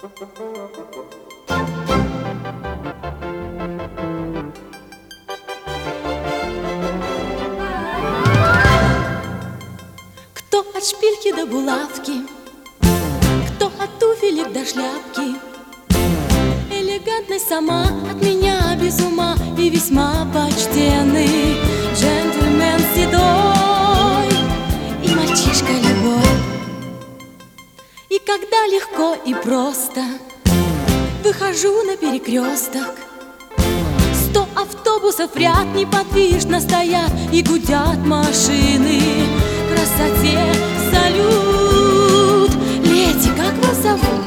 Кто от шпильки до булавки, кто от туфелек до шляпки, элегантность сама от меня без ума и весьма почтенный джентльмен седой и мальчишка любой. И когда легко и просто выхожу на перекресток, 100 автобусов в ряд неподвижно стоят и гудят машины. Красоте салют. Леди, как вас зовут?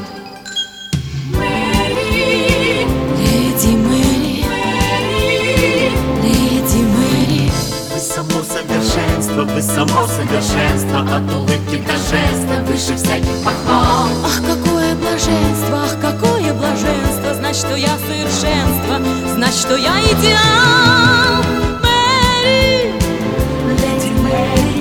Мэри. Леди Мэри. Мэри. Леди Мэри. Вы само совершенство, вы само совершенство, от улыбки до жеста выше всяких похвал. Ах, какое блаженство, ах, какое блаженство. Знать, что я совершенство, знать, что я идеал. Мэри. Леди Мэри.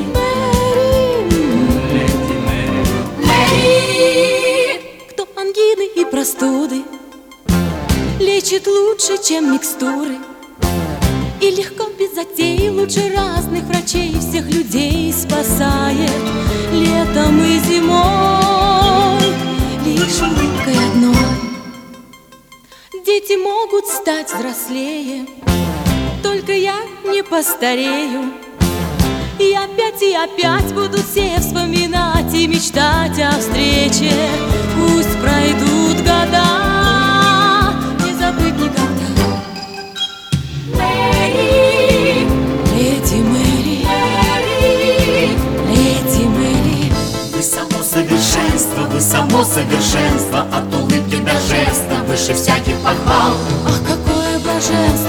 Леди Мэри. Мэри. Кто ангины и простуды лечит лучше, чем микстуры, и легко, без затей, лучше разных врачей всех людей спасает летом и зимой лишь улыбкой одной. Дети могут стать взрослее, только я не постарею. И опять буду все вспоминать и мечтать о встрече. Пусть пройдут года, не забыть никогда. Мэри. Леди Мэри. Мэри. Леди Мэри. Вы само совершенство, вы само совершенство, от улыбки до жеста выше всяких похвал. Ах, какое блаженство,